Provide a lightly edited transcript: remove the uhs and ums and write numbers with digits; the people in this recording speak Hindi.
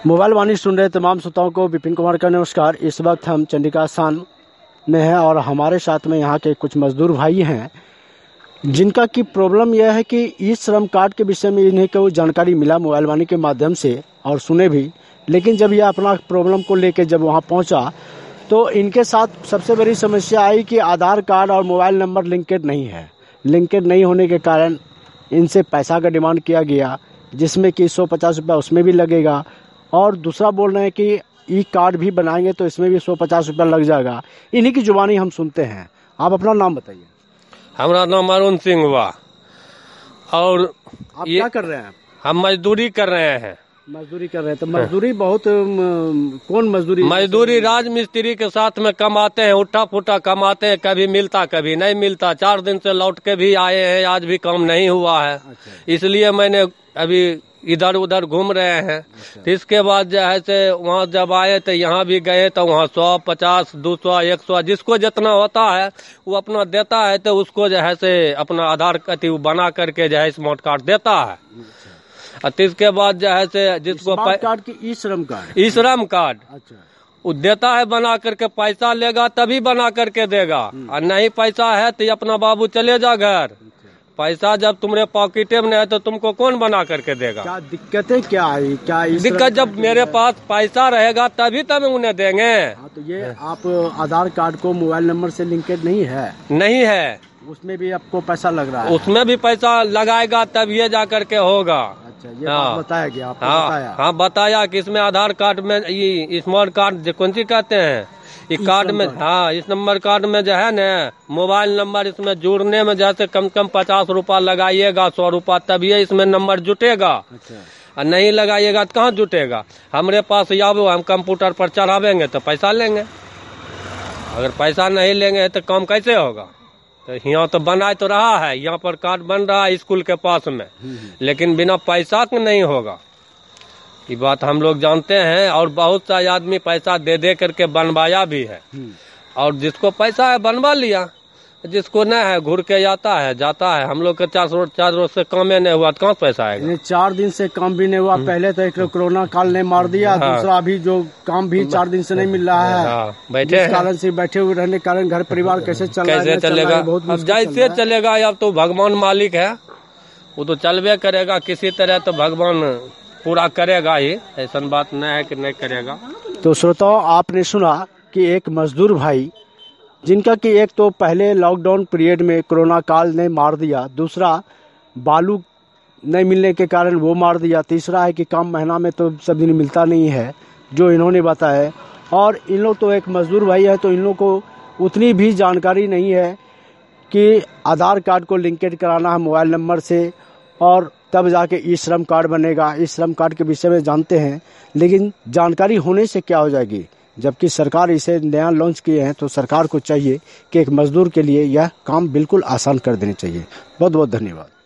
मोबाइल वाणी सुन रहे तमाम श्रोताओं को विपिन कुमार का नमस्कार। इस वक्त हम चंडिका स्थान में हैं और हमारे साथ में यहाँ के कुछ मजदूर भाई हैं जिनका की प्रॉब्लम यह है कि ई श्रम कार्ड के विषय में इन्हें कोई जानकारी मिला मोबाइल वाणी के माध्यम से और सुने भी, लेकिन जब यह अपना प्रॉब्लम को लेकर जब वहाँ पहुँचा तो इनके साथ सबसे बड़ी समस्या आई कि आधार कार्ड और मोबाइल नंबर लिंकेड नहीं है। लिंकेड नहीं होने के कारण इनसे पैसा का डिमांड किया गया, जिसमें कि 150 रुपये उसमें भी लगेगा और दूसरा बोल रहे हैं कि ई कार्ड भी बनाएंगे तो इसमें भी 150 रुपया लग जाएगा। इन्हीं की जुबानी हम सुनते हैं। आप अपना नाम बताइए। हमारा नाम अरुण सिंह हुआ। और आप क्या कर रहे हैं? हम मजदूरी कर रहे हैं। मजदूरी कर रहे हैं तो मजदूरी बहुत कौन मजदूरी? मजदूरी राज मिस्त्री के साथ में कमाते हैं, उठा फुटा कमाते हैं, कभी मिलता कभी नहीं मिलता। 4 दिन से लौट के भी आए हैं, आज भी काम नहीं हुआ है। इसलिए मैंने अभी इधर उधर घूम रहे हैं। तो इसके बाद जो है से वहाँ जब आए तो यहाँ भी गए तो वहाँ 100, 50, 200, 100 जिसको जितना होता है वो अपना देता है। तो उसको जो है से अपना आधार बना करके जो है स्मार्ट कार्ड देता है। और इसके बाद जो है से जिसको कार्ड की ई श्रम कार्ड अच्छा वो देता है, बना करके पैसा लेगा तभी बना करके देगा। और नहीं पैसा है तो अपना बाबू चले जा घर। पैसा जब तुम्हारे पॉकेटे में नहीं है तो तुमको कौन बना करके देगा? क्या दिक्कतें क्या आई? क्या दिक्कत जब मेरे पास पैसा रहेगा तभी तब उन्हें देंगे। तो ये आप आधार कार्ड को मोबाइल नंबर से लिंकेड नहीं है? नहीं है, उसमें भी आपको पैसा लग रहा है? उसमें भी पैसा लगाएगा तब ये जा करके होगा। अच्छा, ये बात बताया गया आपको? हाँ, बताया कि इसमें आधार कार्ड में ये स्मार्ट कार्ड कौन सी कहते हैं इस कार्ड में, हाँ इस नंबर कार्ड में जो है न मोबाइल नंबर इसमें जुड़ने में जैसे कम से कम 50 रुपया लगाइएगा, 100 रुपया, तभी इसमें नंबर जुटेगा। अच्छा। और नहीं लगाइएगा तो कहाँ जुटेगा? हमारे पास आओ, हम कंप्यूटर पर चढ़ावेंगे तो पैसा लेंगे। अगर पैसा नहीं लेंगे तो काम कैसे होगा? तो यहाँ तो बना तो रहा है, यहाँ पर कार्ड बन रहा है स्कूल के पास में, लेकिन बिना पैसा के नहीं होगा। ये बात हम लोग जानते हैं और बहुत सा आदमी पैसा दे दे करके बनवाया भी है। और जिसको पैसा है बनवा लिया, जिसको नहीं है घूर के जाता है। हम लोग के 4 रोज से काम नहीं हुआ तो कहाँ पैसा आएगा? 4 दिन से काम भी नहीं हुआ। पहले तो एक कोरोना काल ने मार दिया। दूसरा अभी जो काम भी 4 दिन से नहीं मिल रहा है। बैठे कारण से बैठे हुए रहने के कारण घर परिवार कैसे चलेगा? अब जैसे चलेगा, अब तो भगवान मालिक है, वो तो चलबे करेगा किसी तरह। तो भगवान पूरा करेगा ही, ऐसा बात नहीं है कि नहीं करेगा। तो श्रोताओं, आपने सुना कि एक मजदूर भाई जिनका कि एक तो पहले लॉकडाउन पीरियड में कोरोना काल ने मार दिया, दूसरा बालू नहीं मिलने के कारण वो मार दिया, तीसरा है कि काम महीना में तो सब दिन मिलता नहीं है जो इन्होंने बताया। और इन लोग तो एक मजदूर भाई है तो इन लोग को उतनी भी जानकारी नहीं है कि आधार कार्ड को लिंकेज कराना है मोबाइल नंबर से और तब जाके ई श्रम कार्ड बनेगा। ई श्रम कार्ड के विषय में जानते हैं, लेकिन जानकारी होने से क्या हो जाएगी? जबकि सरकार इसे नया लॉन्च किए हैं तो सरकार को चाहिए कि एक मजदूर के लिए यह काम बिल्कुल आसान कर देनी चाहिए। बहुत बहुत धन्यवाद।